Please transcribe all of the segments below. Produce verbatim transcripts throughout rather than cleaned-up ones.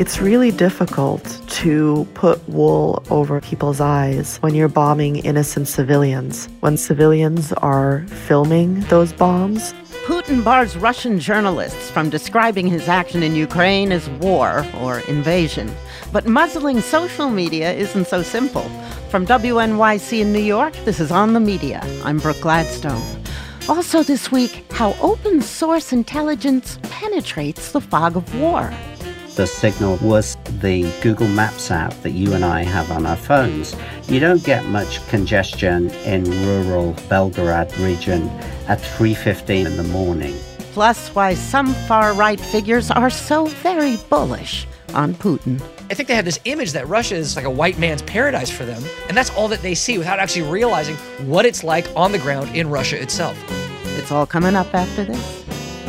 It's really difficult to put wool over people's eyes when you're bombing innocent civilians, when civilians are filming those bombs. Putin bars Russian journalists from describing his action in Ukraine as war or invasion. But muzzling social media isn't so simple. From W N Y C in New York, this is On the Media. I'm Brooke Gladstone. Also this week, how open source intelligence penetrates the fog of war. The Signal was the Google Maps app that you and I have on our phones. You don't get much congestion in rural Belgorod region at three fifteen in the morning. Plus, why some far-right figures are so very bullish on Putin. I think they have this image that Russia is like a white man's paradise for them, and that's all that they see without actually realizing what it's like on the ground in Russia itself. It's all coming up after this.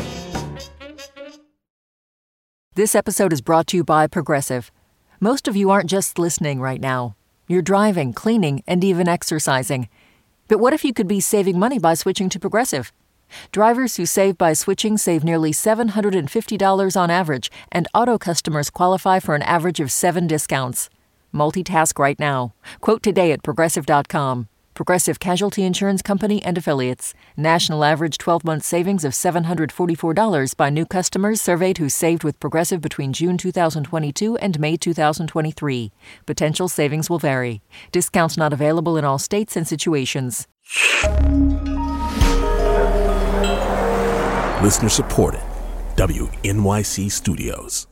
This episode is brought to you by Progressive. Most of you aren't just listening right now. You're driving, cleaning, and even exercising. But what if you could be saving money by switching to Progressive? Drivers who save by switching save nearly seven hundred fifty dollars on average, and auto customers qualify for an average of seven discounts. Multitask right now. Quote today at Progressive dot com. Progressive Casualty Insurance Company and Affiliates. National average twelve-month savings of seven hundred forty-four dollars by new customers surveyed who saved with Progressive between June two thousand twenty-two and May two thousand twenty-three. Potential savings will vary. Discounts not available in all states and situations. Listener supported. W N Y C Studios.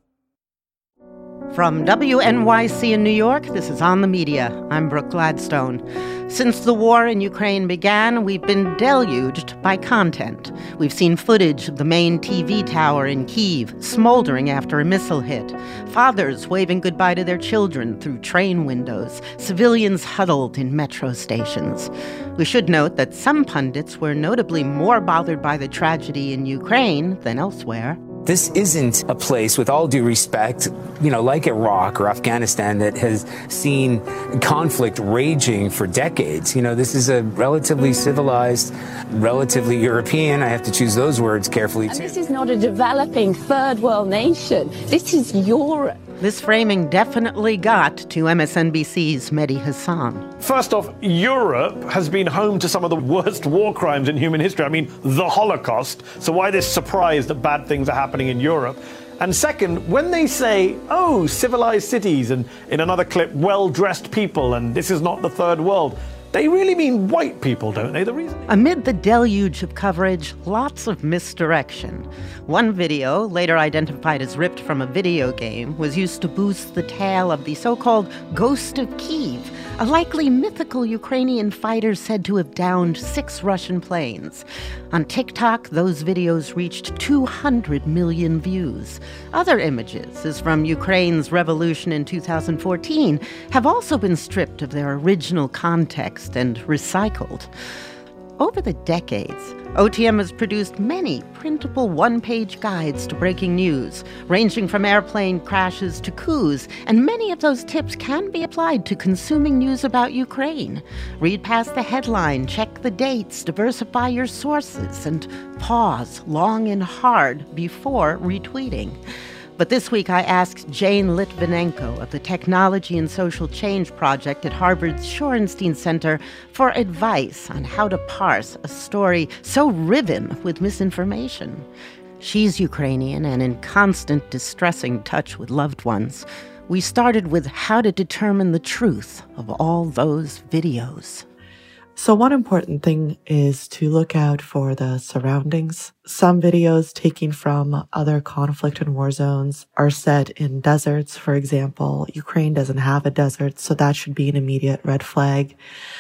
From W N Y C in New York, this is On the Media. I'm Brooke Gladstone. Since the war in Ukraine began, we've been deluged by content. We've seen footage of the main T V tower in Kyiv smoldering after a missile hit, fathers waving goodbye to their children through train windows, civilians huddled in metro stations. We should note that some pundits were notably more bothered by the tragedy in Ukraine than elsewhere. This isn't a place, with all due respect, you know, like Iraq or Afghanistan, that has seen conflict raging for decades. You know, this is a relatively civilized, relatively European, I have to choose those words carefully, and too. This is not a developing third world nation. This is Europe. This framing definitely got to M S N B C's Mehdi Hasan. First off, Europe has been home to some of the worst war crimes in human history. I mean, the Holocaust. So why this surprise that bad things are happening in Europe? And second, when they say, oh, civilized cities, and in another clip, well-dressed people, and this is not the third world, they really mean white people, don't they? The reason. Amid the deluge of coverage, lots of misdirection. One video, later identified as ripped from a video game, was used to boost the tale of the so-called Ghost of Kyiv, a likely mythical Ukrainian fighter said to have downed six Russian planes. On TikTok, those videos reached two hundred million views. Other images, as from Ukraine's revolution in two thousand fourteen, have also been stripped of their original context and recycled. Over the decades, O T M has produced many printable one-page guides to breaking news, ranging from airplane crashes to coups, and many of those tips can be applied to consuming news about Ukraine. Read past the headline, check the dates, diversify your sources, and pause long and hard before retweeting. But this week I asked Jane Litvinenko of the Technology and Social Change Project at Harvard's Shorenstein Center for advice on how to parse a story so riven with misinformation. She's Ukrainian and in constant distressing touch with loved ones. We started with how to determine the truth of all those videos. So one important thing is to look out for the surroundings. Some videos taken from other conflict and war zones are set in deserts, for example. Ukraine doesn't have a desert, so that should be an immediate red flag.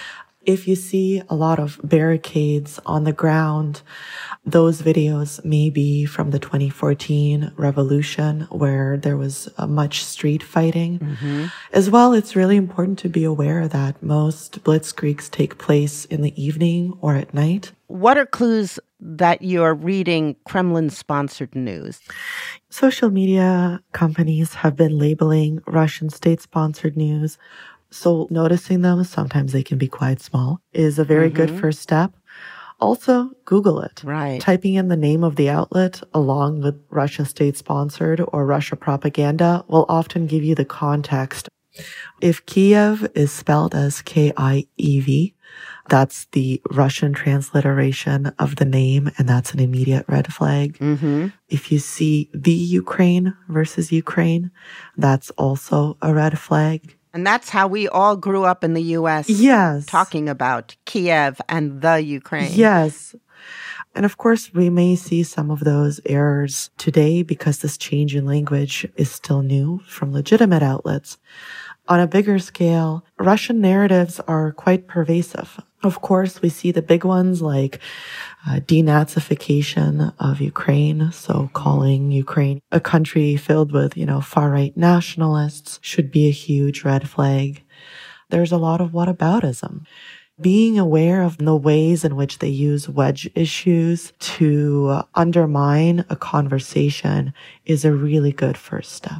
If you see a lot of barricades on the ground, those videos may be from the twenty fourteen revolution where there was uh, much street fighting. Mm-hmm. As well, it's really important to be aware that most blitzkriegs take place in the evening or at night. What are clues that you're reading Kremlin-sponsored news? Social media companies have been labeling Russian state-sponsored news. So noticing them, sometimes they can be quite small, is a very mm-hmm. good first step. Also, Google it. Right. Typing in the name of the outlet along with Russia state-sponsored or Russia propaganda will often give you the context. If Kiev is spelled as K I E V, that's the Russian transliteration of the name, and that's an immediate red flag. Mm-hmm. If you see the Ukraine versus Ukraine, that's also a red flag. And that's how we all grew up in the U S. Yes. Talking about Kiev and the Ukraine. Yes. And of course, we may see some of those errors today because this change in language is still new from legitimate outlets. On a bigger scale, Russian narratives are quite pervasive. Of course, we see the big ones like uh, denazification of Ukraine, so calling Ukraine a country filled with, you know, far-right nationalists should be a huge red flag. There's a lot of whataboutism. Being aware of the ways in which they use wedge issues to undermine a conversation is a really good first step.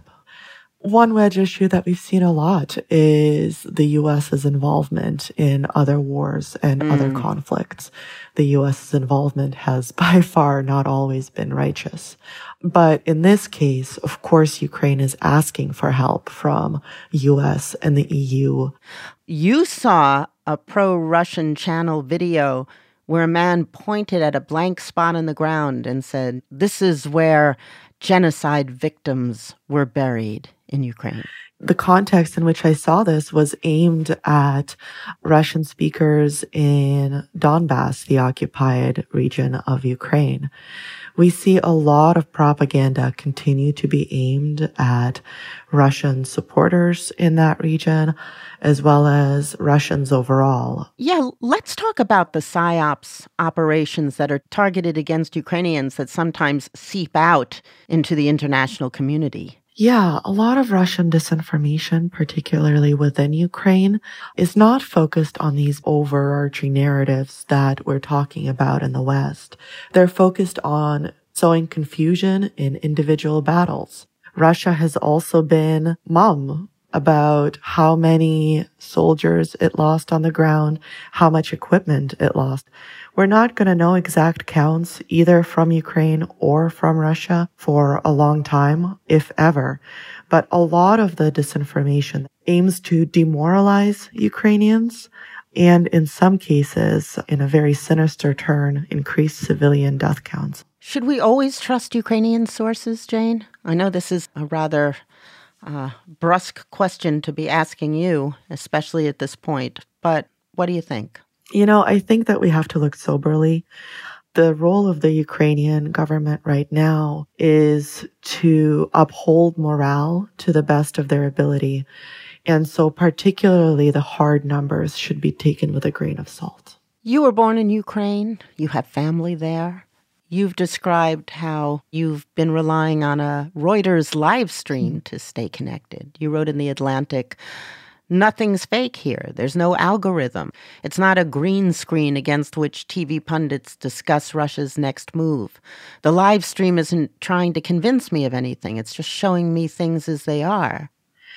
One wedge issue that we've seen a lot is the US's involvement in other wars and mm. other conflicts. The US's involvement has by far not always been righteous. But in this case, of course, Ukraine is asking for help from U S and the E U. You saw a pro-Russian channel video where a man pointed at a blank spot in the ground and said, "This is where genocide victims were buried in Ukraine." The context in which I saw this was aimed at Russian speakers in Donbass, the occupied region of Ukraine. We see a lot of propaganda continue to be aimed at Russian supporters in that region, as well as Russians overall. Yeah, let's talk about the PSYOPs operations that are targeted against Ukrainians that sometimes seep out into the international community. Yeah, a lot of Russian disinformation, particularly within Ukraine, is not focused on these overarching narratives that we're talking about in the West. They're focused on sowing confusion in individual battles. Russia has also been mum about how many soldiers it lost on the ground, how much equipment it lost. We're not going to know exact counts either from Ukraine or from Russia for a long time, if ever. But a lot of the disinformation aims to demoralize Ukrainians and in some cases, in a very sinister turn, increase civilian death counts. Should we always trust Ukrainian sources, Jane? I know this is a rather uh, brusque question to be asking you, especially at this point, but what do you think? You know, I think that we have to look soberly. The role of the Ukrainian government right now is to uphold morale to the best of their ability. And so particularly the hard numbers should be taken with a grain of salt. You were born in Ukraine. You have family there. You've described how you've been relying on a Reuters live stream to stay connected. You wrote in The Atlantic, "Nothing's fake here. There's no algorithm. It's not a green screen against which T V pundits discuss Russia's next move. The live stream isn't trying to convince me of anything. It's just showing me things as they are."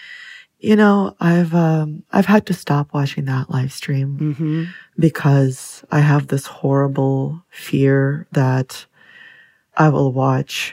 You know, I've um, I've had to stop watching that live stream mm-hmm. because I have this horrible fear that I will watch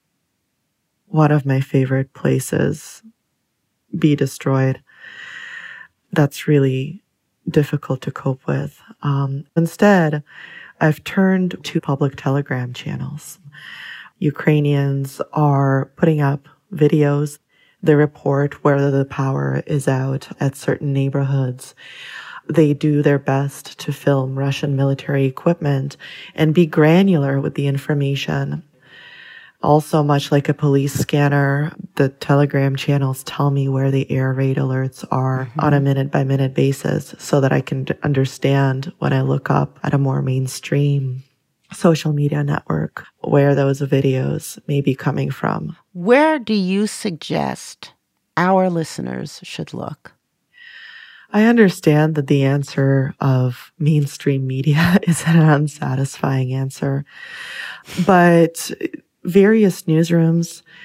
one of my favorite places be destroyed. That's really difficult to cope with. Um, instead, I've turned to public Telegram channels. Ukrainians are putting up videos. They report whether the power is out at certain neighborhoods. They do their best to film Russian military equipment and be granular with the information. Also, much like a police scanner, the Telegram channels tell me where the air raid alerts are mm-hmm. on a minute-by-minute basis so that I can understand when I look up at a more mainstream social media network where those videos may be coming from. Where do you suggest our listeners should look? I understand that the answer of mainstream media is an unsatisfying answer, but various newsrooms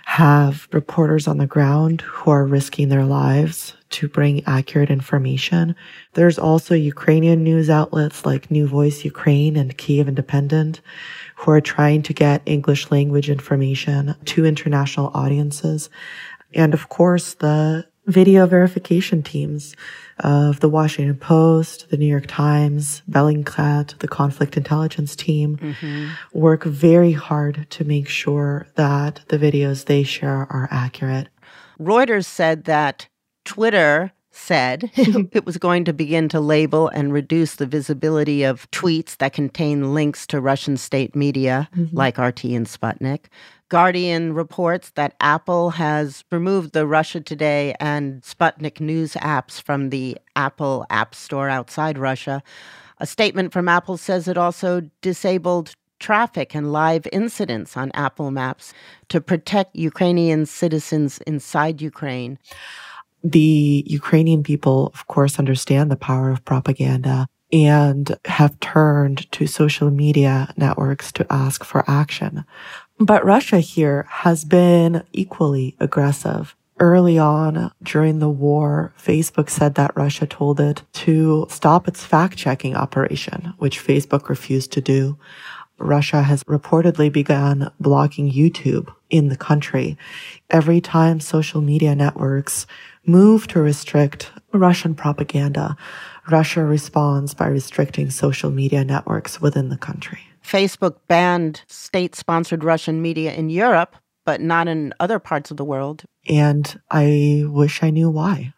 have reporters on the ground who are risking their lives to bring accurate information. There's also Ukrainian news outlets like New Voice Ukraine and Kyiv Independent who are trying to get English language information to international audiences. And of course, the video verification teams of the Washington Post, the New York Times, Bellingcat, the conflict intelligence team mm-hmm. work very hard to make sure that the videos they share are accurate. Reuters said that Twitter said it was going to begin to label and reduce the visibility of tweets that contain links to Russian state media mm-hmm. like R T and Sputnik. Guardian reports that Apple has removed the Russia Today and Sputnik News apps from the Apple App Store outside Russia. A statement from Apple says it also disabled traffic and live incidents on Apple Maps to protect Ukrainian citizens inside Ukraine. The Ukrainian people, of course, understand the power of propaganda and have turned to social media networks to ask for action. But Russia here has been equally aggressive. Early on, during the war, Facebook said that Russia told it to stop its fact-checking operation, which Facebook refused to do. Russia has reportedly begun blocking YouTube in the country. Every time social media networks move to restrict Russian propaganda, Russia responds by restricting social media networks within the country. Facebook banned state-sponsored Russian media in Europe, but not in other parts of the world. And I wish I knew why.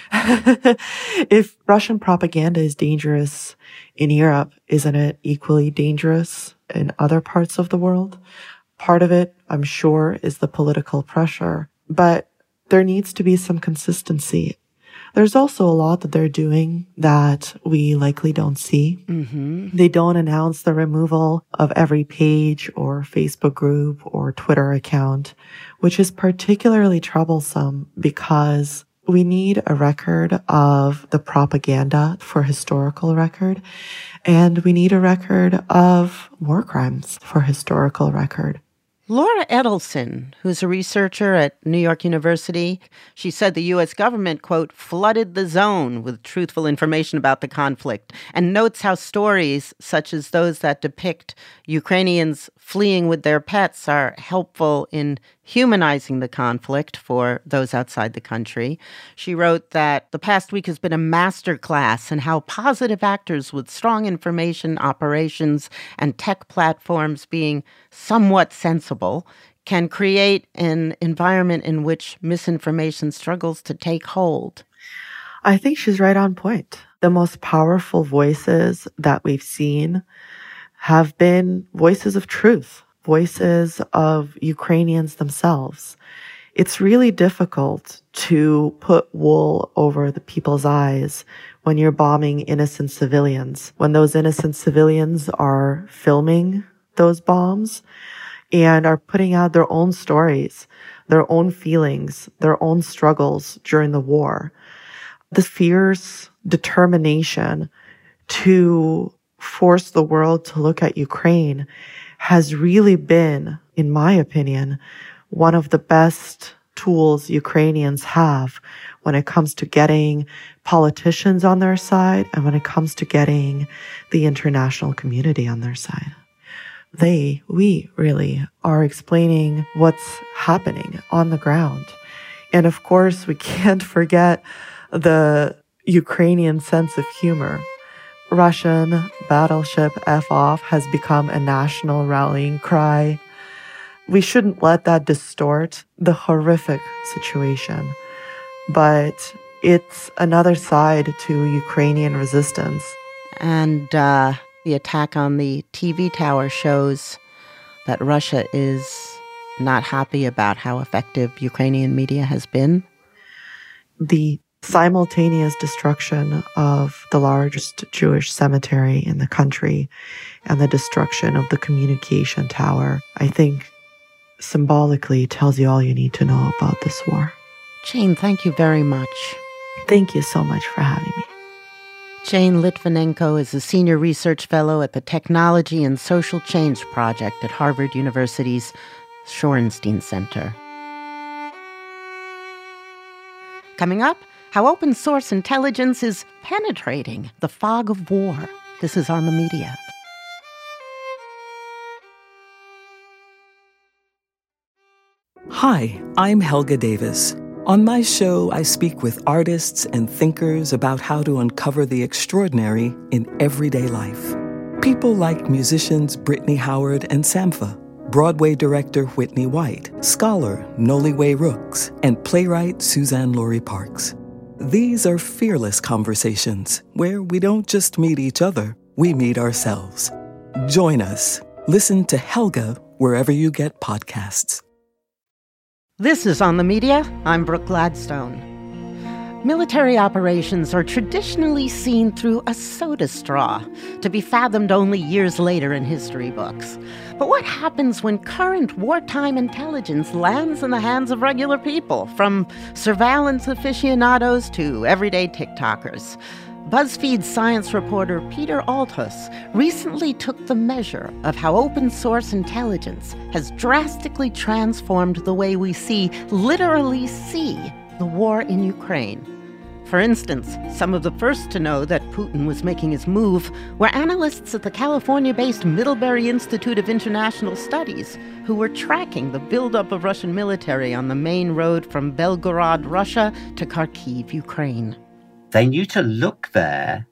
If Russian propaganda is dangerous in Europe, isn't it equally dangerous in other parts of the world? Part of it, I'm sure, is the political pressure, but there needs to be some consistency. There's also a lot that they're doing that we likely don't see. Mm-hmm. They don't announce the removal of every page or Facebook group or Twitter account, which is particularly troublesome because we need a record of the propaganda for historical record, and we need a record of war crimes for historical record. Laura Edelson, who's a researcher at New York University, she said the U S government, quote, flooded the zone with truthful information about the conflict, and notes how stories such as those that depict Ukrainians fleeing with their pets are helpful in humanizing the conflict for those outside the country. She wrote that the past week has been a masterclass in how positive actors with strong information operations and tech platforms being somewhat sensible can create an environment in which misinformation struggles to take hold. I think she's right on point. The most powerful voices that we've seen have been voices of truth, voices of Ukrainians themselves. It's really difficult to put wool over the people's eyes when you're bombing innocent civilians, when those innocent civilians are filming those bombs and are putting out their own stories, their own feelings, their own struggles during the war. The fierce determination to force the world to look at Ukraine has really been, in my opinion, one of the best tools Ukrainians have when it comes to getting politicians on their side and when it comes to getting the international community on their side. They, we really are explaining what's happening on the ground. And of course, we can't forget the Ukrainian sense of humor. Russian battleship F off has become a national rallying cry. We shouldn't let that distort the horrific situation. But it's another side to Ukrainian resistance. And uh, the attack on the T V tower shows that Russia is not happy about how effective Ukrainian media has been. The simultaneous destruction of the largest Jewish cemetery in the country and the destruction of the communication tower, I think, symbolically tells you all you need to know about this war. Jane, thank you very much. Thank you so much for having me. Jane Litvinenko is a senior research fellow at the Technology and Social Change Project at Harvard University's Shorenstein Center. Coming up, how open source intelligence is penetrating the fog of war. This is On the Media. Hi, I'm Helga Davis. On my show, I speak with artists and thinkers about how to uncover the extraordinary in everyday life. People like musicians Brittany Howard and Sampha, Broadway director Whitney White, scholar Noliwe Rooks, and playwright Suzanne Laurie Parks. These are fearless conversations where we don't just meet each other, we meet ourselves. Join us. Listen to Helga wherever you get podcasts. This is On the Media. I'm Brooke Gladstone. Military operations are traditionally seen through a soda straw, to be fathomed only years later in history books. But what happens when current wartime intelligence lands in the hands of regular people, from surveillance aficionados to everyday TikTokers? BuzzFeed science reporter Peter Althus recently took the measure of how open source intelligence has drastically transformed the way we see, literally see, the war in Ukraine. For instance, some of the first to know that Putin was making his move were analysts at the California-based Middlebury Institute of International Studies, who were tracking the buildup of Russian military on the main road from Belgorod, Russia, to Kharkiv, Ukraine. They knew to look there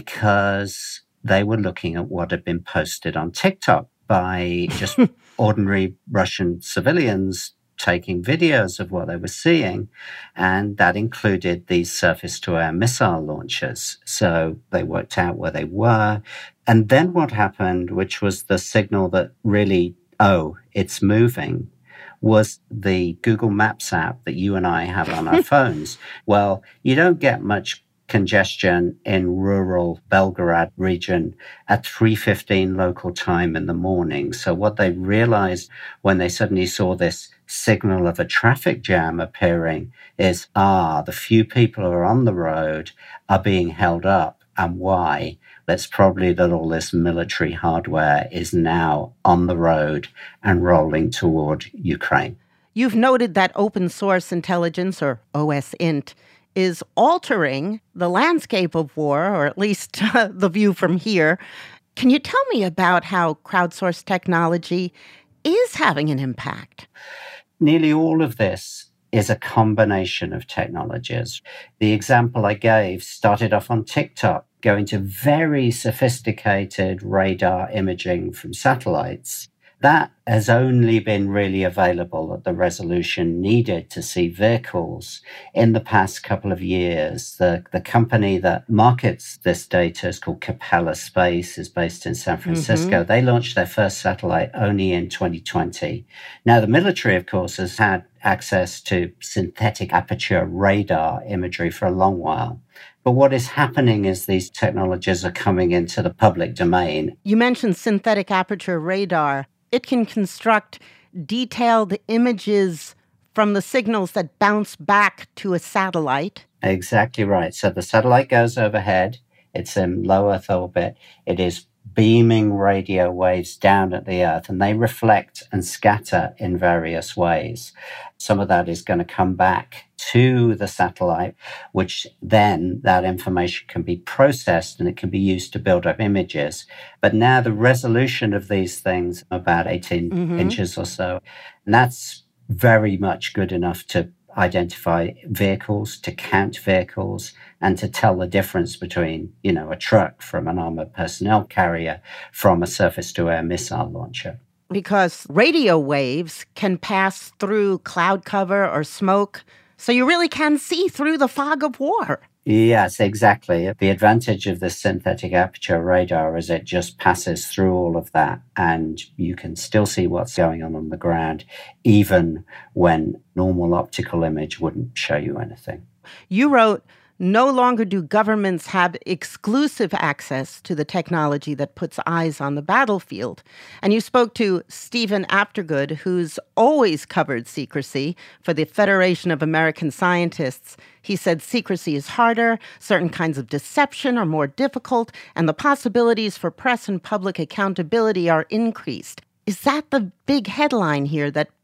because they were looking at what had been posted on TikTok by just ordinary Russian civilians taking videos of what they were seeing, and that included these surface-to-air missile launchers. So they worked out where they were. And then what happened, which was the signal that really, oh, it's moving, was the Google Maps app that you and I have on our phones. Well, you don't get much congestion in rural Belgorod region at three fifteen local time in the morning. So what they realized when they suddenly saw this signal of a traffic jam appearing is, ah, the few people who are on the road are being held up. And why? That's probably that all this military hardware is now on the road and rolling toward Ukraine. You've noted that open source intelligence, or O S I N T, is altering the landscape of war, or at least uh, the view from here. Can you tell me about how crowdsourced technology is having an impact? Nearly all of this is a combination of technologies. The example I gave started off on TikTok, going to very sophisticated radar imaging from satellites. That has only been really available at the resolution needed to see vehicles in the past couple of years. The, the company that markets this data is called Capella Space, is based in San Francisco. Mm-hmm. They launched their first satellite only in twenty twenty. Now, the military, of course, has had access to synthetic aperture radar imagery for a long while. But what is happening is these technologies are coming into the public domain. You mentioned synthetic aperture radar. It can construct detailed images from the signals that bounce back to a satellite. Exactly right. So the satellite goes overhead. It's in low Earth orbit. It is beaming radio waves down at the Earth, and they reflect and scatter in various ways. Some of that is going to come back to the satellite, which then that information can be processed and it can be used to build up images. But now the resolution of these things, about eighteen mm-hmm. inches or so, and that's very much good enough to identify vehicles, to count vehicles, and to tell the difference between, you know, a truck from an armored personnel carrier from a surface-to-air missile launcher. Because radio waves can pass through cloud cover or smoke, so you really can see through the fog of war. Yes, exactly. The advantage of the synthetic aperture radar is it just passes through all of that, and you can still see what's going on on the ground, even when normal optical image wouldn't show you anything. You wrote, no longer do governments have exclusive access to the technology that puts eyes on the battlefield. And you spoke to Stephen Aptergood, who's always covered secrecy for the Federation of American Scientists. He said secrecy is harder, certain kinds of deception are more difficult, and the possibilities for press and public accountability are increased. Is that the big headline here, that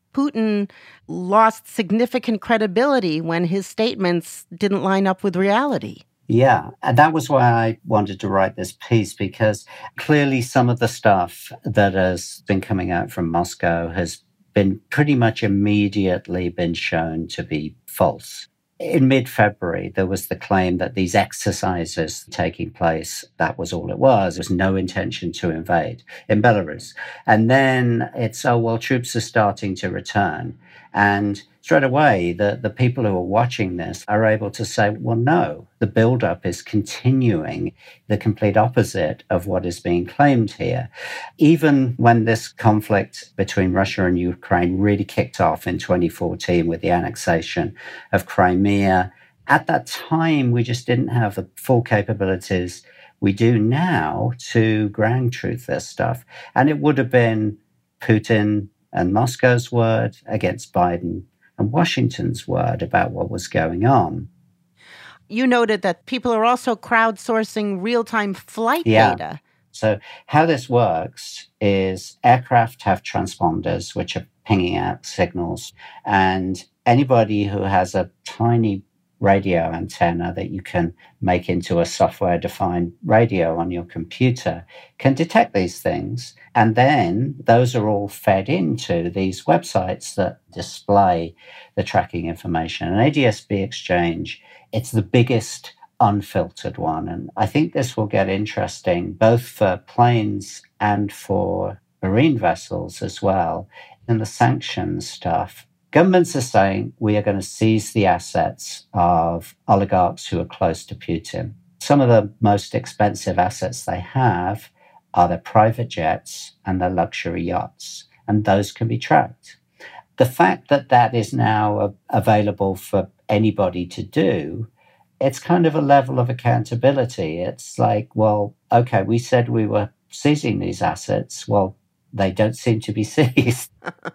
Putin lost significant credibility when his statements didn't line up with reality. Yeah, and that was why I wanted to write this piece, because clearly some of the stuff that has been coming out from Moscow has been pretty much immediately been shown to be false. In mid-February, there was the claim that these exercises taking place, that was all it was. There was no intention to invade in Belarus. And then it's, oh, well, troops are starting to return. And straight away, the, the people who are watching this are able to say, well, no, the buildup is continuing, the complete opposite of what is being claimed here. Even when this conflict between Russia and Ukraine really kicked off in twenty fourteen with the annexation of Crimea, at that time, we just didn't have the full capabilities we do now to ground truth this stuff. And it would have been Putin and Moscow's word against Biden and Washington's word about what was going on. You noted that people are also crowdsourcing real-time flight yeah. data. So how this works is aircraft have transponders which are pinging out signals, and anybody who has a tiny radio antenna that you can make into a software-defined radio on your computer can detect these things. And then those are all fed into these websites that display the tracking information. And A D S B Exchange, it's the biggest unfiltered one. And I think this will get interesting both for planes and for marine vessels as well. And the sanctions stuff, governments are saying we are going to seize the assets of oligarchs who are close to Putin. Some of the most expensive assets they have are their private jets and their luxury yachts, and those can be tracked. The fact that that is now available for anybody to do, it's kind of a level of accountability. It's like, well, okay, we said we were seizing these assets. Well, they don't seem to be seized.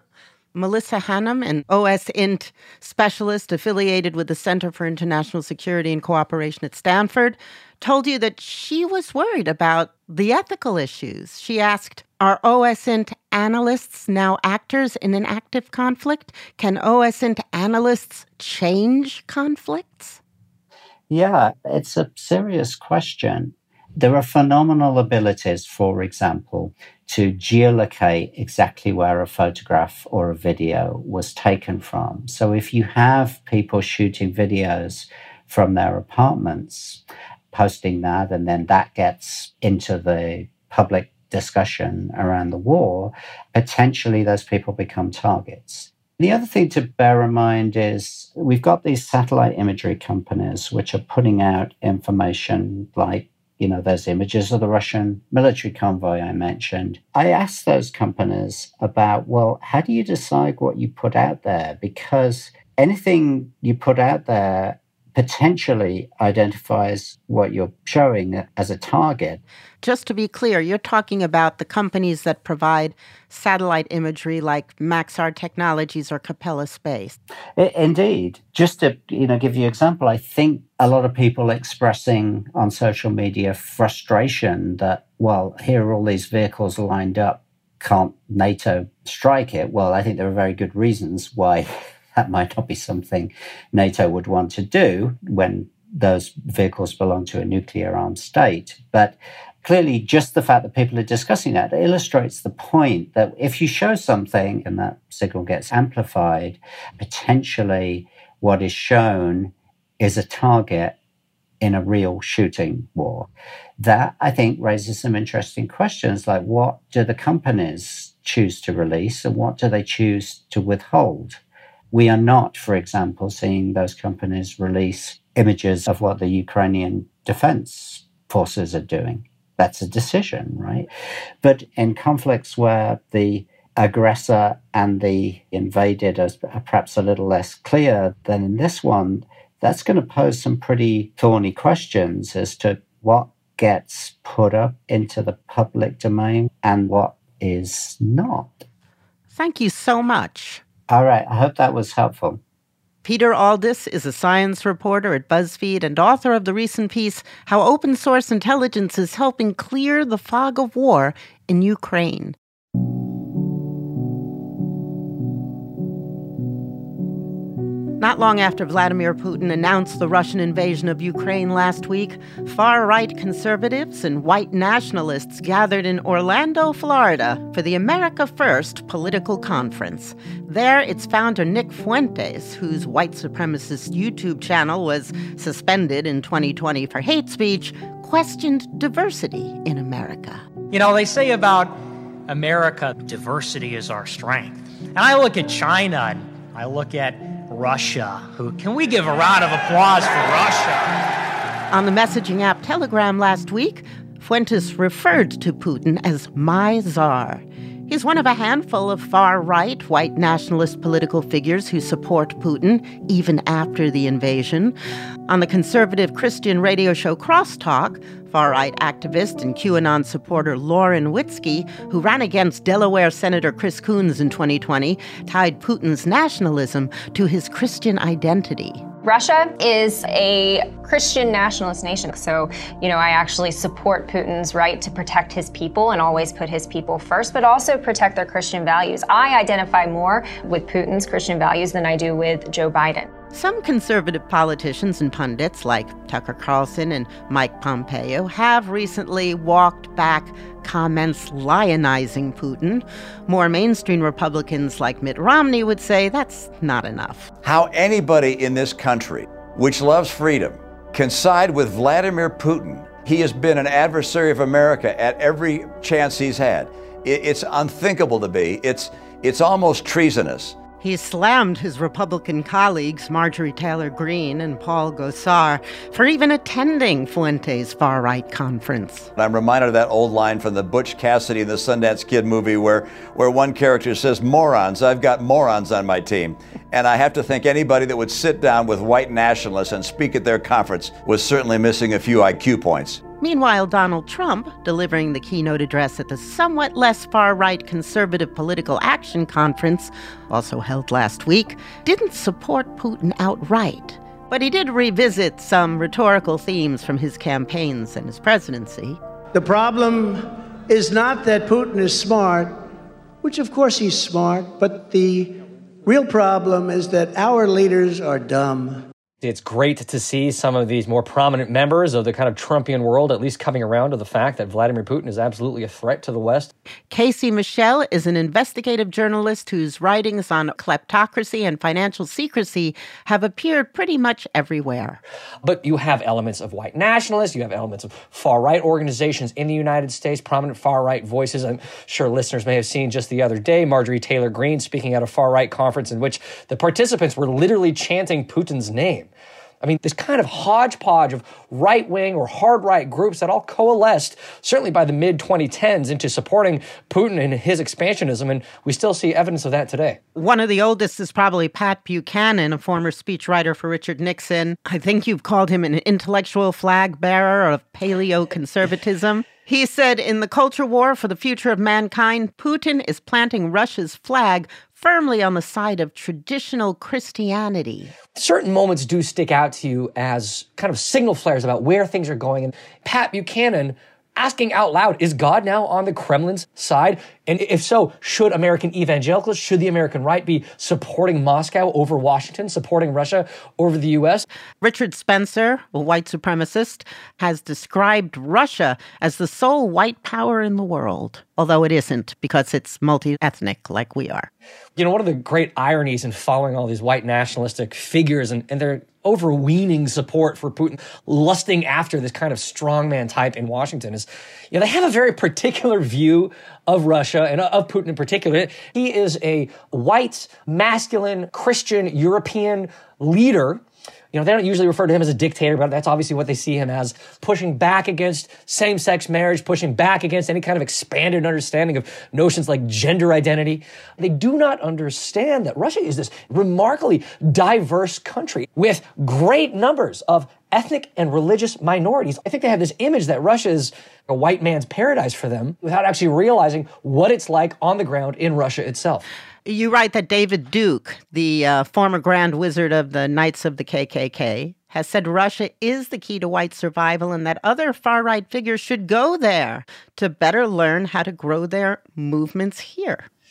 Melissa Hannum, an O S I N T specialist affiliated with the Center for International Security and Cooperation at Stanford, told you that she was worried about the ethical issues. She asked, are O S I N T analysts now actors in an active conflict? Can O S I N T analysts change conflicts? Yeah, it's a serious question. There are phenomenal abilities, for example, to geolocate exactly where a photograph or a video was taken from. So if you have people shooting videos from their apartments, posting that, and then that gets into the public discussion around the war, potentially those people become targets. The other thing to bear in mind is we've got these satellite imagery companies which are putting out information like, you know, those images of the Russian military convoy I mentioned. I asked those companies about, well, how do you decide what you put out there? Because anything you put out there potentially identifies what you're showing as a target. Just to be clear, you're talking about the companies that provide satellite imagery like Maxar Technologies or Capella Space. Indeed. Just to you know, give you an example, I think a lot of people expressing on social media frustration that, well, here are all these vehicles lined up. Can't NATO strike it? Well, I think there are very good reasons why that might not be something NATO would want to do when those vehicles belong to a nuclear-armed state. But clearly, just the fact that people are discussing that illustrates the point that if you show something and that signal gets amplified, potentially what is shown is a target in a real shooting war. That, I think, raises some interesting questions like what do the companies choose to release and what do they choose to withhold? We are not, for example, seeing those companies release images of what the Ukrainian defense forces are doing. That's a decision, right? But in conflicts where the aggressor and the invaded are perhaps a little less clear than in this one, that's going to pose some pretty thorny questions as to what gets put up into the public domain and what is not. Thank you so much. All right. I hope that was helpful. Peter Aldiss is a science reporter at BuzzFeed and author of the recent piece, How Open Source Intelligence is Helping Clear the Fog of War in Ukraine. Not long after Vladimir Putin announced the Russian invasion of Ukraine last week, far-right conservatives and white nationalists gathered in Orlando, Florida for the America First political conference. There, its founder, Nick Fuentes, whose white supremacist YouTube channel was suspended in twenty twenty for hate speech, questioned diversity in America. You know, they say about America, diversity is our strength. And I look at China and I look at Russia, who, can we give a round of applause for Russia? On the messaging app Telegram last week, Fuentes referred to Putin as my czar. He's one of a handful of far-right white nationalist political figures who support Putin even after the invasion. On the conservative Christian radio show Crosstalk, far-right activist and QAnon supporter Lauren Witzke, who ran against Delaware Senator Chris Coons in twenty twenty, tied Putin's nationalism to his Christian identity. Russia is a Christian nationalist nation. So, you know, I actually support Putin's right to protect his people and always put his people first, but also protect their Christian values. I identify more with Putin's Christian values than I do with Joe Biden. Some conservative politicians and pundits like Tucker Carlson and Mike Pompeo have recently walked back comments lionizing Putin. More mainstream Republicans like Mitt Romney would say that's not enough. How anybody in this country, which loves freedom, can side with Vladimir Putin. He has been an adversary of America at every chance he's had. It's unthinkable to me. It's, it's almost treasonous. He slammed his Republican colleagues, Marjorie Taylor Greene and Paul Gosar, for even attending Fuentes' far-right conference. I'm reminded of that old line from the Butch Cassidy and the Sundance Kid movie where, where one character says, morons, I've got morons on my team. And I have to think anybody that would sit down with white nationalists and speak at their conference was certainly missing a few I Q points. Meanwhile, Donald Trump, delivering the keynote address at the somewhat less far-right Conservative Political Action Conference, also held last week, didn't support Putin outright. But he did revisit some rhetorical themes from his campaigns and his presidency. The problem is not that Putin is smart, which of course he's smart, but the real problem is that our leaders are dumb. It's great to see some of these more prominent members of the kind of Trumpian world at least coming around to the fact that Vladimir Putin is absolutely a threat to the West. Casey Michel is an investigative journalist whose writings on kleptocracy and financial secrecy have appeared pretty much everywhere. But you have elements of white nationalists, you have elements of far-right organizations in the United States, prominent far-right voices. I'm sure listeners may have seen just the other day Marjorie Taylor Greene speaking at a far-right conference in which the participants were literally chanting Putin's name. I mean, this kind of hodgepodge of right-wing or hard-right groups that all coalesced, certainly by the mid twenty tens, into supporting Putin and his expansionism, and we still see evidence of that today. One of the oldest is probably Pat Buchanan, a former speechwriter for Richard Nixon. I think you've called him an intellectual flag bearer of paleo-conservatism. He said, in the culture war for the future of mankind, Putin is planting Russia's flag firmly on the side of traditional Christianity. Certain moments do stick out to you as kind of signal flares about where things are going. And Pat Buchanan asking out loud, is God now on the Kremlin's side? And if so, should American evangelicals, should the American right be supporting Moscow over Washington, supporting Russia over the U S? Richard Spencer, a white supremacist, has described Russia as the sole white power in the world, although it isn't because it's multi-ethnic like we are. You know, one of the great ironies in following all these white nationalistic figures and, and their overweening support for Putin, lusting after this kind of strongman type in Washington is, you know, they have a very particular view of Russia and of Putin in particular. He is a white, masculine, Christian, European leader. You know, they don't usually refer to him as a dictator, but that's obviously what they see him as, pushing back against same-sex marriage, pushing back against any kind of expanded understanding of notions like gender identity. They do not understand that Russia is this remarkably diverse country with great numbers of ethnic and religious minorities. I think they have this image that Russia is a white man's paradise for them without actually realizing what it's like on the ground in Russia itself. You write that David Duke, the uh, former Grand Wizard of the Knights of the K K K, has said Russia is the key to white survival and that other far-right figures should go there to better learn how to grow their movements here.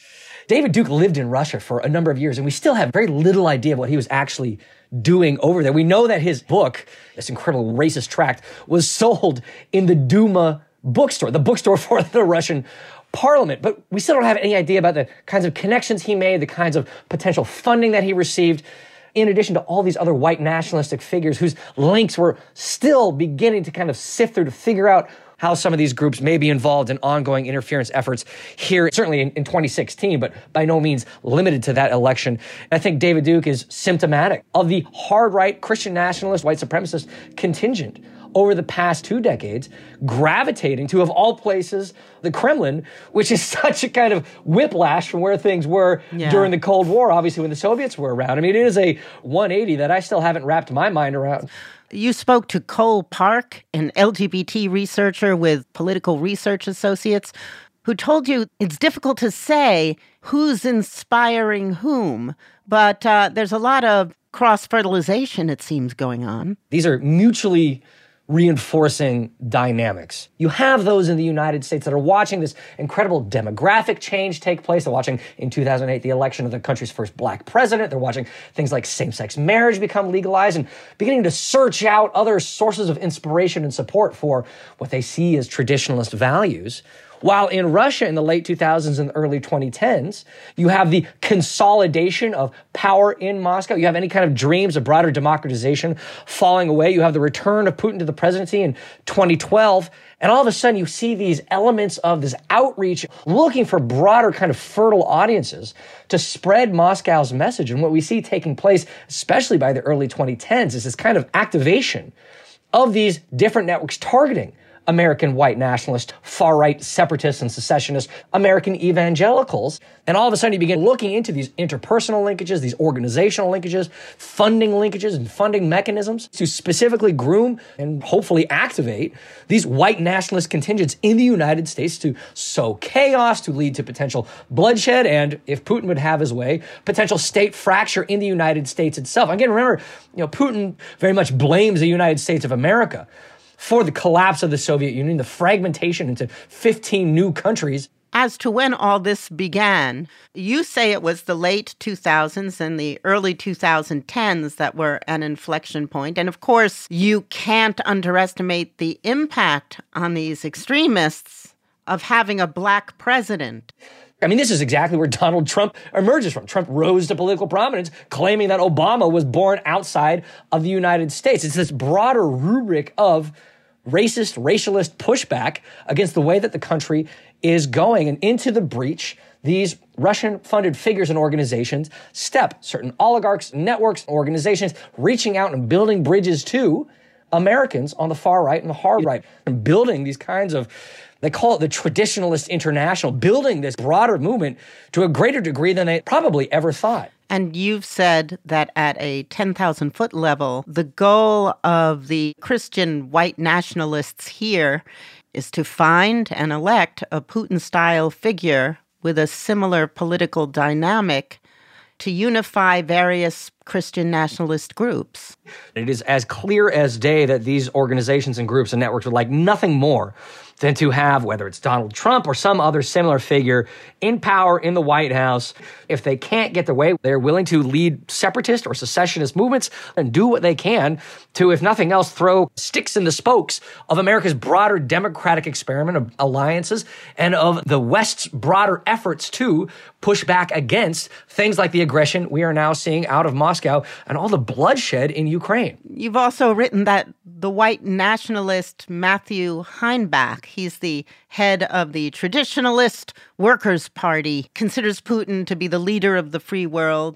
David Duke lived in Russia for a number of years, and we still have very little idea of what he was actually doing over there. We know that his book, this incredible racist tract, was sold in the Duma bookstore, the bookstore for the Russian parliament. But we still don't have any idea about the kinds of connections he made, the kinds of potential funding that he received, in addition to all these other white nationalistic figures whose links were still beginning to kind of sift through to figure out how some of these groups may be involved in ongoing interference efforts here, certainly in, in twenty sixteen, but by no means limited to that election. And I think David Duke is symptomatic of the hard-right Christian nationalist, white supremacist contingent over the past two decades, gravitating to, of all places, the Kremlin, which is such a kind of whiplash from where things were yeah. during the Cold War, obviously when the Soviets were around. I mean, it is a one eighty that I still haven't wrapped my mind around. You spoke to Cole Park, an L G B T researcher with Political Research Associates, who told you it's difficult to say who's inspiring whom, but uh, there's a lot of cross-fertilization, it seems, going on. These are mutually reinforcing dynamics. You have those in the United States that are watching this incredible demographic change take place. They're watching, in two thousand eight, the election of the country's first black president. They're watching things like same-sex marriage become legalized and beginning to search out other sources of inspiration and support for what they see as traditionalist values. While in Russia in the late two thousands and early twenty tens, you have the consolidation of power in Moscow. You have any kind of dreams of broader democratization falling away. You have the return of Putin to the presidency in twenty twelve. And all of a sudden you see these elements of this outreach looking for broader kind of fertile audiences to spread Moscow's message. And what we see taking place, especially by the early twenty tens, is this kind of activation of these different networks targeting American white nationalists, far-right separatists and secessionists, American evangelicals. And all of a sudden you begin looking into these interpersonal linkages, these organizational linkages, funding linkages and funding mechanisms to specifically groom and hopefully activate these white nationalist contingents in the United States to sow chaos, to lead to potential bloodshed, and if Putin would have his way, potential state fracture in the United States itself. Again, remember, you know, Putin very much blames the United States of America for the collapse of the Soviet Union, the fragmentation into fifteen new countries. As to when all this began, you say it was the late two thousands and the early twenty tens that were an inflection point. And of course, you can't underestimate the impact on these extremists of having a black president. I mean, this is exactly where Donald Trump emerges from. Trump rose to political prominence, claiming that Obama was born outside of the United States. It's this broader rubric of racist, racialist pushback against the way that the country is going. And into the breach, these Russian-funded figures and organizations step, certain oligarchs, networks, organizations, reaching out and building bridges to Americans on the far right and the hard right, and building these kinds of, they call it the Traditionalist International, building this broader movement to a greater degree than they probably ever thought. And you've said that at a ten thousand foot level, the goal of the Christian white nationalists here is to find and elect a Putin-style figure with a similar political dynamic to unify various Christian nationalist groups. It is as clear as day that these organizations and groups and networks would like nothing more than to have, whether it's Donald Trump or some other similar figure in power in the White House. If they can't get their way, they're willing to lead separatist or secessionist movements and do what they can to, if nothing else, throw sticks in the spokes of America's broader democratic experiment of alliances and of the West's broader efforts to push back against things like the aggression we are now seeing out of Moscow and all the bloodshed in Ukraine. You've also written that the white nationalist Matthew Heinbach, he's the head of the Traditionalist Workers' Party, considers Putin to be the leader of the free world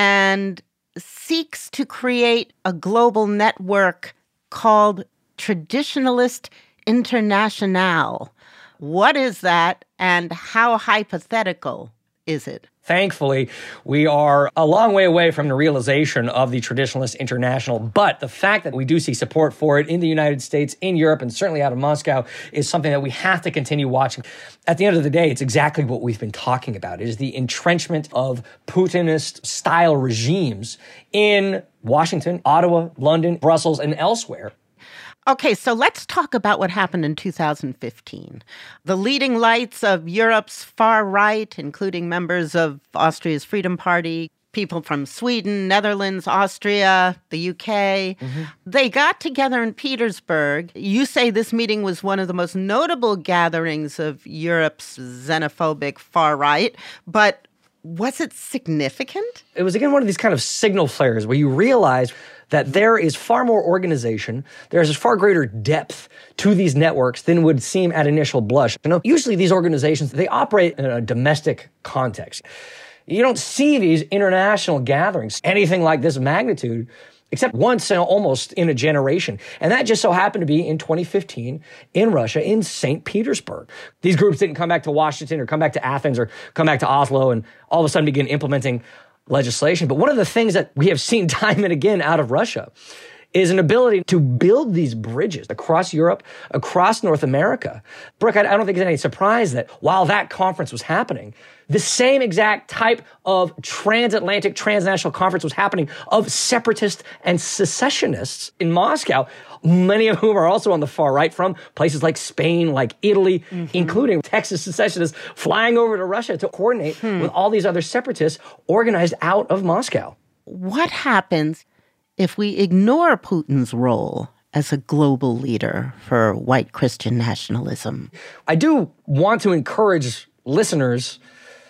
and seeks to create a global network called Traditionalist International. What is that, and how hypothetical is it? Thankfully, we are a long way away from the realization of the Traditionalist International, but the fact that we do see support for it in the United States, in Europe, and certainly out of Moscow is something that we have to continue watching. At the end of the day, it's exactly what we've been talking about. It is the entrenchment of Putinist-style regimes in Washington, Ottawa, London, Brussels, and elsewhere. Okay, so let's talk about what happened in two thousand fifteen. The leading lights of Europe's far right, including members of Austria's Freedom Party, people from Sweden, Netherlands, Austria, the U K, mm-hmm. they got together in Petersburg. You say this meeting was one of the most notable gatherings of Europe's xenophobic far right, but was it significant? It was, again, one of these kind of signal flares where you realize that there is far more organization, there's far greater depth to these networks than would seem at initial blush. You know, usually these organizations, they operate in a domestic context. You don't see these international gatherings, anything like this magnitude, except once in almost in a generation. And that just so happened to be in twenty fifteen in Russia, in Saint Petersburg. These groups didn't come back to Washington or come back to Athens or come back to Oslo and all of a sudden begin implementing legislation. But one of the things that we have seen time and again out of Russia is an ability to build these bridges across Europe, across North America. Brooke, I don't think it's any surprise that while that conference was happening, the same exact type of transatlantic, transnational conference was happening of separatists and secessionists in Moscow, many of whom are also on the far right from places like Spain, like Italy, mm-hmm. including Texas secessionists flying over to Russia to coordinate hmm. with all these other separatists organized out of Moscow. What happens if we ignore Putin's role as a global leader for white Christian nationalism? I do want to encourage listeners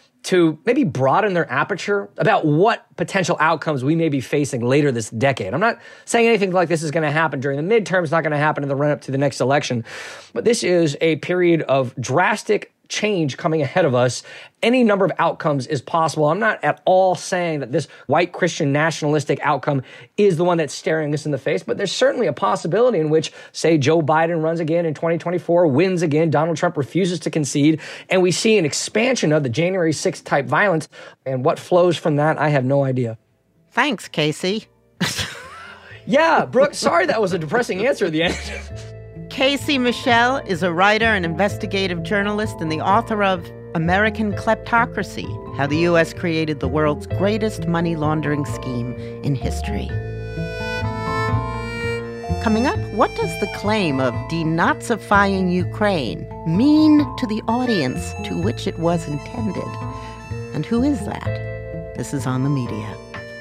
to maybe broaden their aperture about what potential outcomes we may be facing later this decade. I'm not saying anything like this is going to happen during the midterms, not going to happen in the run-up to the next election, but this is a period of drastic change coming ahead of us. Any number of outcomes is possible. I'm not at all saying that this white Christian nationalistic outcome is the one that's staring us in the face, but there's certainly a possibility in which, say, Joe Biden runs again in twenty twenty-four, wins again, Donald Trump refuses to concede, and we see an expansion of the January sixth type violence. And what flows from that, I have no idea. Thanks, Casey. Yeah, Brooke, sorry that was a depressing answer at the end. Casey Michel is a writer and investigative journalist and the author of American Kleptocracy: How the U S Created the World's Greatest Money Laundering Scheme in History. Coming up, what does the claim of denazifying Ukraine mean to the audience to which it was intended? And who is that? This is On the Media.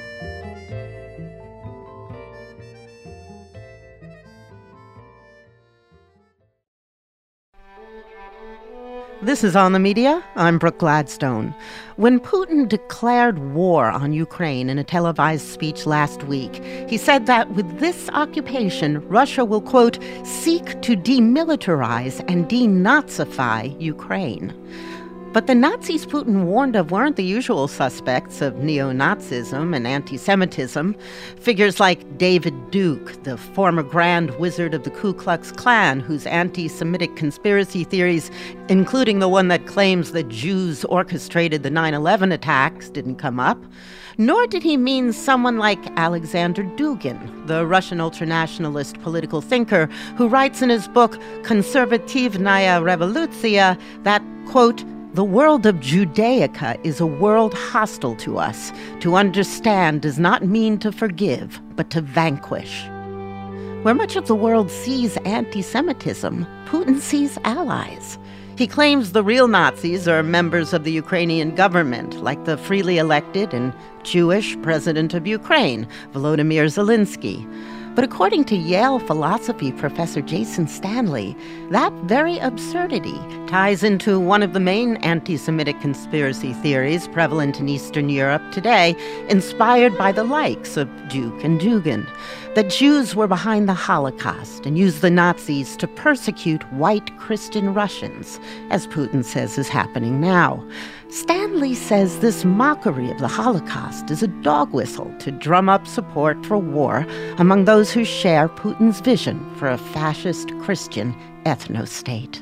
This is On the Media. I'm Brooke Gladstone. When Putin declared war on Ukraine in a televised speech last week, he said that with this occupation, Russia will, quote, seek to demilitarize and denazify Ukraine. But the Nazis Putin warned of weren't the usual suspects of neo-Nazism and anti-Semitism. Figures like David Duke, the former Grand Wizard of the Ku Klux Klan, whose anti-Semitic conspiracy theories, including the one that claims that Jews orchestrated the nine eleven attacks, didn't come up. Nor did he mean someone like Alexander Dugin, the Russian ultranationalist political thinker who writes in his book Konservativnaya Revolutsiya that, quote, the world of Judaica is a world hostile to us. To understand does not mean to forgive, but to vanquish. Where much of the world sees anti-Semitism, Putin sees allies. He claims the real Nazis are members of the Ukrainian government, like the freely elected and Jewish president of Ukraine, Volodymyr Zelensky. But according to Yale philosophy professor Jason Stanley, that very absurdity ties into one of the main anti-Semitic conspiracy theories prevalent in Eastern Europe today, inspired by the likes of Duke and Dugin, that Jews were behind the Holocaust and used the Nazis to persecute white Christian Russians, as Putin says is happening now. Stanley says this mockery of the Holocaust is a dog whistle to drum up support for war among those who share Putin's vision for a fascist Christian ethno-state.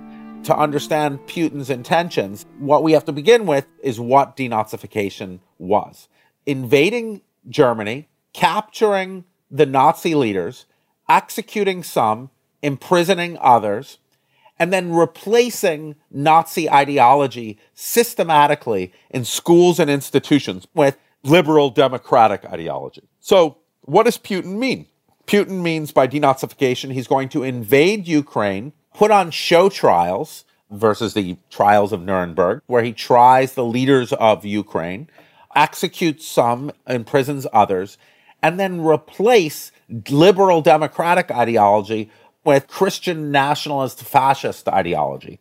To understand Putin's intentions, what we have to begin with is what denazification was. Invading Germany, capturing the Nazi leaders, executing some, imprisoning others, and then replacing Nazi ideology systematically in schools and institutions with liberal democratic ideology. So what does Putin mean? Putin means by denazification, he's going to invade Ukraine, put on show trials versus the trials of Nuremberg, where he tries the leaders of Ukraine, executes some, imprisons others, and then replace liberal democratic ideology with Christian nationalist fascist ideology.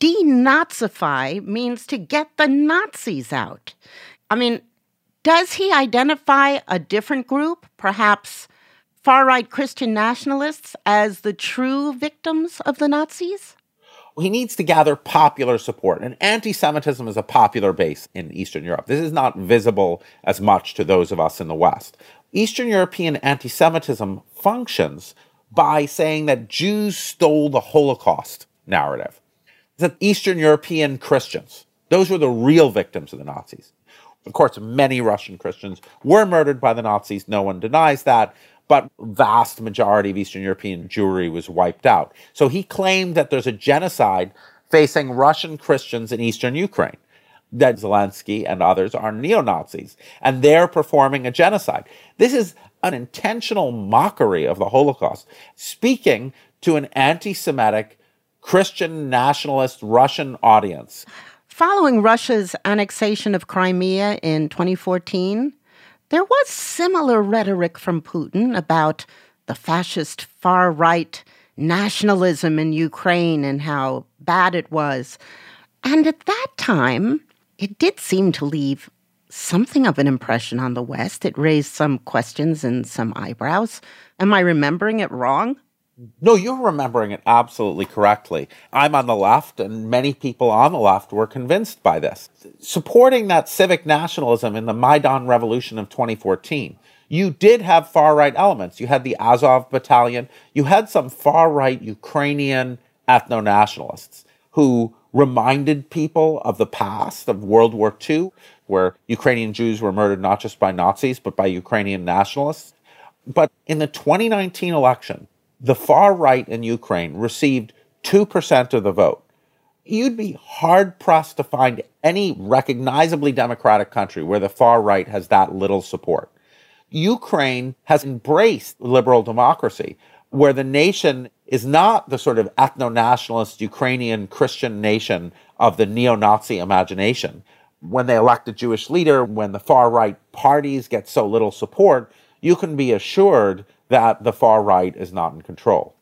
Denazify means to get the Nazis out. I mean, does he identify a different group, perhaps far-right Christian nationalists, as the true victims of the Nazis? He needs to gather popular support, and anti-Semitism is a popular base in Eastern Europe. This is not visible as much to those of us in the West. Eastern European anti-Semitism functions by saying that Jews stole the Holocaust narrative. That Eastern European Christians, those were the real victims of the Nazis. Of course, many Russian Christians were murdered by the Nazis. No one denies that. But vast majority of Eastern European Jewry was wiped out. So he claimed that there's a genocide facing Russian Christians in Eastern Ukraine, that Zelensky and others are neo-Nazis, and they're performing a genocide. This is an intentional mockery of the Holocaust, speaking to an anti-Semitic, Christian nationalist Russian audience. Following Russia's annexation of Crimea in twenty fourteen, there was similar rhetoric from Putin about the fascist far-right nationalism in Ukraine and how bad it was. And at that time, it did seem to leave something of an impression on the West. It raised some questions and some eyebrows. Am I remembering it wrong? No, you're remembering it absolutely correctly. I'm on the left, and many people on the left were convinced by this. Supporting that civic nationalism in the Maidan Revolution of twenty fourteen, you did have far-right elements. You had the Azov Battalion. You had some far-right Ukrainian ethno-nationalists who reminded people of the past of World War Two, where Ukrainian Jews were murdered not just by Nazis, but by Ukrainian nationalists. But in the twenty nineteen election, the far right in Ukraine received two percent of the vote. You'd be hard-pressed to find any recognizably democratic country where the far right has that little support. Ukraine has embraced liberal democracy, where the nation is not the sort of ethno-nationalist Ukrainian Christian nation of the neo-Nazi imagination. When they elect a Jewish leader, when the far-right parties get so little support, you can be assured that the far right is not in control.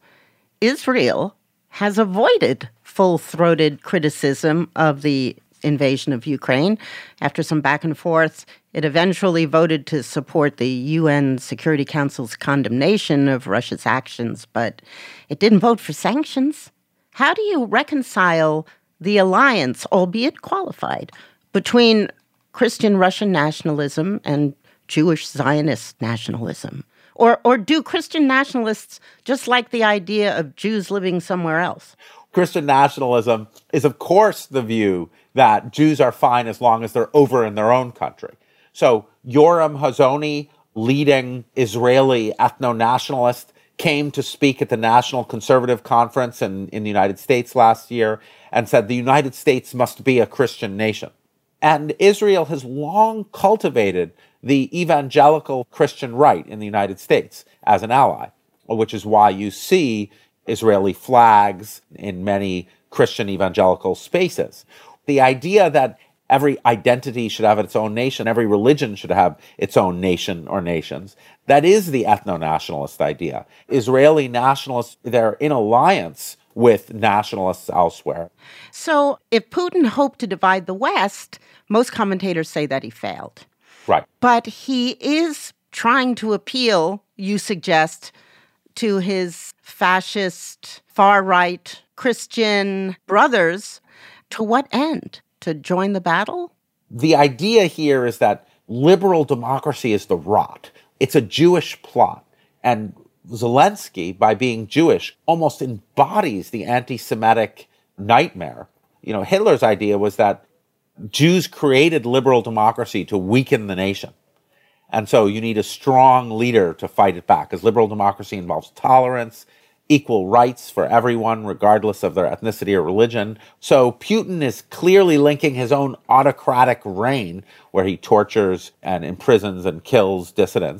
Israel has avoided full-throated criticism of the invasion of Ukraine. After some back and forth, it eventually voted to support the U N Security Council's condemnation of Russia's actions, but it didn't vote for sanctions. How do you reconcile the alliance, albeit qualified, between Christian Russian nationalism and Jewish Zionist nationalism? Or or do Christian nationalists just like the idea of Jews living somewhere else? Christian nationalism is, of course, the view that Jews are fine as long as they're over in their own country. So Yoram Hazony, leading Israeli ethno-nationalist, came to speak at the National Conservative Conference in, in the United States last year and said the United States must be a Christian nation. And Israel has long cultivated the evangelical Christian right in the United States as an ally, which is why you see Israeli flags in many Christian evangelical spaces. The idea that every identity should have its own nation, every religion should have its own nation or nations, that is the ethno-nationalist idea. Israeli nationalists, they're in alliance with nationalists elsewhere. So if Putin hoped to divide the West, most commentators say that he failed. Right. But he is trying to appeal, you suggest, to his fascist, far-right Christian brothers. To what end? To join the battle? The idea here is that liberal democracy is the rot. It's a Jewish plot. And Zelensky, by being Jewish, almost embodies the anti-Semitic nightmare. You know, Hitler's idea was that Jews created liberal democracy to weaken the nation. And so you need a strong leader to fight it back, because liberal democracy involves tolerance, equal rights for everyone, regardless of their ethnicity or religion. So Putin is clearly linking his own autocratic reign, where he tortures and imprisons and kills dissidents,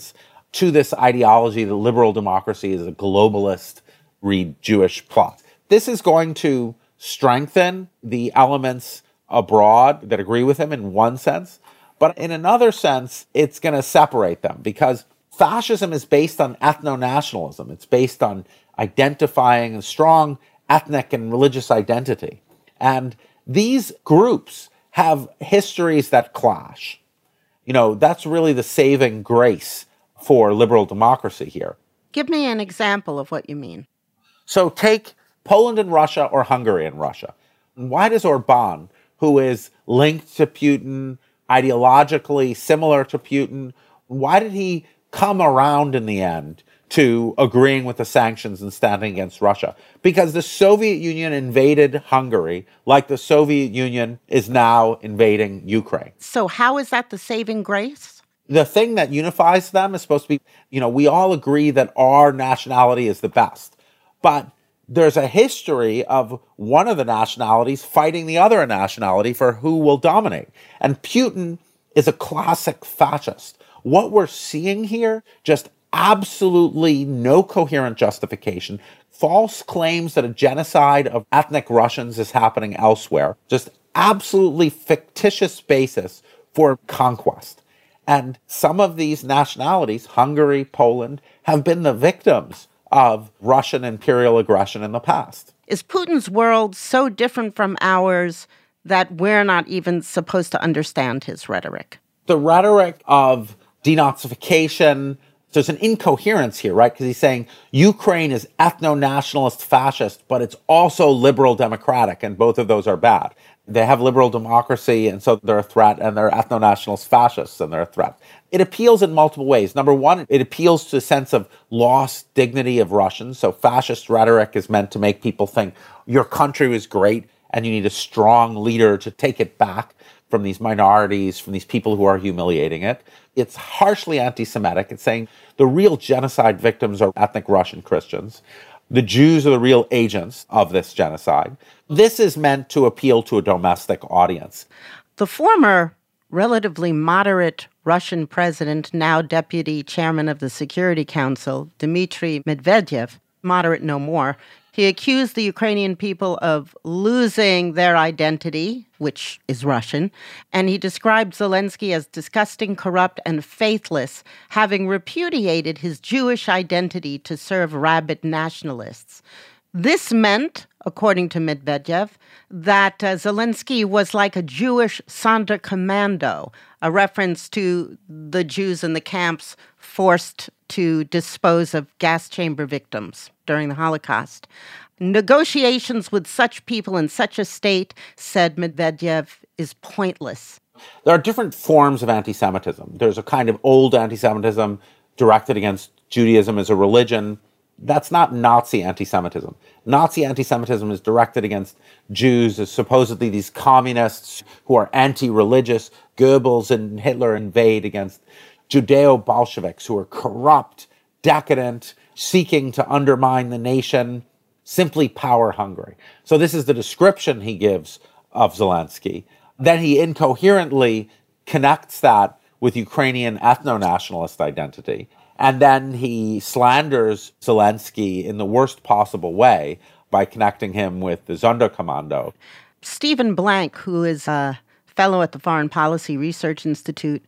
to this ideology that liberal democracy is a globalist, read Jewish plot. This is going to strengthen the elements abroad that agree with him in one sense, but in another sense, it's going to separate them because fascism is based on ethno-nationalism. It's based on identifying a strong ethnic and religious identity. And these groups have histories that clash. You know, that's really the saving grace for liberal democracy here. Give me an example of what you mean. So take Poland and Russia or Hungary and Russia. Why does Orban, who is linked to Putin, ideologically similar to Putin, why did he come around in the end to agreeing with the sanctions and standing against Russia? Because the Soviet Union invaded Hungary like the Soviet Union is now invading Ukraine. So how is that the saving grace? The thing that unifies them is supposed to be, you know, we all agree that our nationality is the best. But there's a history of one of the nationalities fighting the other nationality for who will dominate. And Putin is a classic fascist. What we're seeing here, just absolutely no coherent justification, false claims that a genocide of ethnic Russians is happening elsewhere, just absolutely fictitious basis for conquest. And some of these nationalities, Hungary, Poland, have been the victims of Russian imperial aggression in the past. Is Putin's world so different from ours that we're not even supposed to understand his rhetoric? The rhetoric of denazification, there's an incoherence here, right? Because he's saying Ukraine is ethno-nationalist fascist, but it's also liberal democratic, and both of those are bad. They have liberal democracy, and so they're a threat, and they're ethno-nationalist fascists, and they're a threat. It appeals in multiple ways. Number one, it appeals to a sense of lost dignity of Russians. So fascist rhetoric is meant to make people think your country was great, and you need a strong leader to take it back from these minorities, from these people who are humiliating it. It's harshly anti-Semitic. It's saying the real genocide victims are ethnic Russian Christians. The Jews are the real agents of this genocide. This is meant to appeal to a domestic audience. The former relatively moderate Russian president, now deputy chairman of the Security Council, Dmitry Medvedev, moderate no more, he accused the Ukrainian people of losing their identity, which is Russian, and he described Zelensky as disgusting, corrupt, and faithless, having repudiated his Jewish identity to serve rabid nationalists. This meant, according to Medvedev, that uh, Zelensky was like a Jewish Sonderkommando, a reference to the Jews in the camps forced to dispose of gas chamber victims during the Holocaust. Negotiations with such people in such a state, said Medvedev, is pointless. There are different forms of anti-Semitism. There's a kind of old anti-Semitism directed against Judaism as a religion. That's not Nazi anti-Semitism. Nazi anti-Semitism is directed against Jews as supposedly these communists who are anti-religious. Goebbels and Hitler invade against Judeo-Bolsheviks who are corrupt, decadent, seeking to undermine the nation, simply power hungry. So this is the description he gives of Zelensky. Then he incoherently connects that with Ukrainian ethno-nationalist identity. And then he slanders Zelensky in the worst possible way by connecting him with the Sonderkommando. Stephen Blank, who is a fellow at the Foreign Policy Research Institute,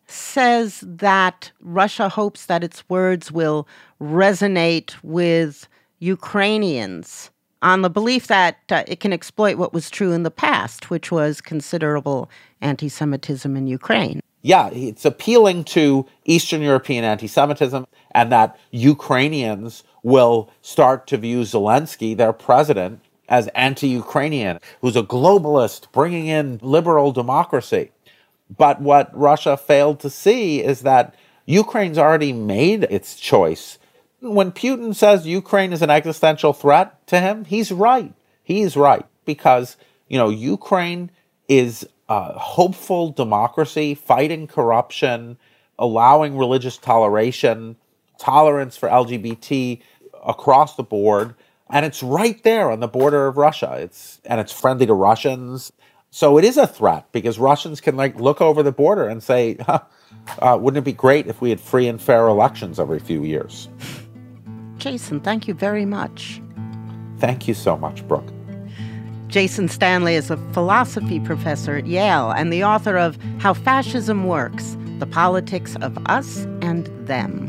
says that Russia hopes that its words will resonate with Ukrainians on the belief that uh, it can exploit what was true in the past, which was considerable anti-Semitism in Ukraine. Yeah, it's appealing to Eastern European anti-Semitism, and that Ukrainians will start to view Zelensky, their president, as anti-Ukrainian, who's a globalist, bringing in liberal democracy. But what Russia failed to see is that Ukraine's already made its choice. When Putin says Ukraine is an existential threat to him, he's right. He's right. Because, you know, Ukraine is a hopeful democracy, fighting corruption, allowing religious toleration, tolerance for L G B T across the board. And it's right there on the border of Russia. It's and it's friendly to Russians. So it is a threat because Russians can like look over the border and say, huh, uh, wouldn't it be great if we had free and fair elections every few years? Jason, thank you very much. Thank you so much, Brooke. Jason Stanley is a philosophy professor at Yale and the author of How Fascism Works, The Politics of Us and Them.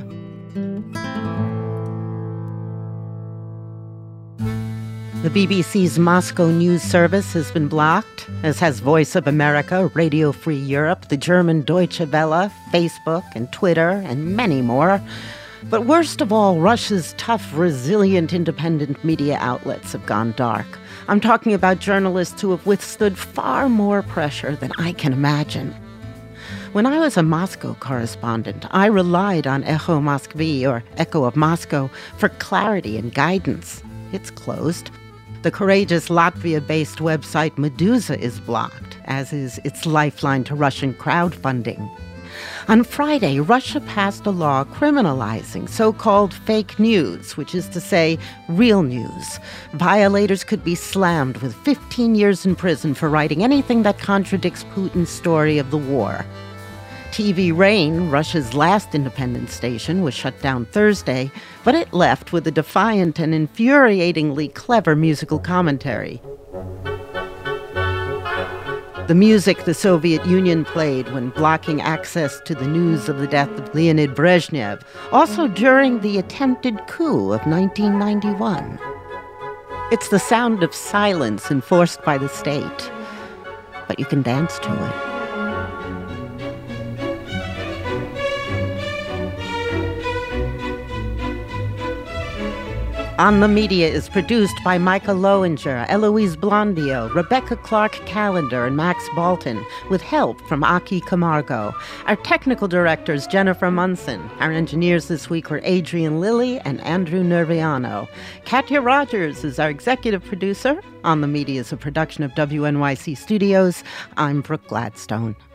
The B B C's Moscow News Service has been blocked, as has Voice of America, Radio Free Europe, the German Deutsche Welle, Facebook and Twitter, and many more. But worst of all, Russia's tough, resilient, independent media outlets have gone dark. I'm talking about journalists who have withstood far more pressure than I can imagine. When I was a Moscow correspondent, I relied on Echo Moskvy, or Echo of Moscow, for clarity and guidance. It's closed. The courageous Latvia-based website Meduza is blocked, as is its lifeline to Russian crowdfunding. On Friday, Russia passed a law criminalizing so-called fake news, which is to say, real news. Violators could be slammed with fifteen years in prison for writing anything that contradicts Putin's story of the war. T V Rain, Russia's last independent station, was shut down Thursday, but it left with a defiant and infuriatingly clever musical commentary. The music the Soviet Union played when blocking access to the news of the death of Leonid Brezhnev, also during the attempted coup of nineteen ninety-one. It's the sound of silence enforced by the state, but you can dance to it. On the Media is produced by Micah Lowinger, Eloise Blondio, Rebecca Clark-Callender, and Max Balton, with help from Aki Camargo. Our technical director is Jennifer Munson. Our engineers this week were Adrian Lilly and Andrew Nerviano. Katya Rogers is our executive producer. On the Media is a production of W N Y C Studios. I'm Brooke Gladstone.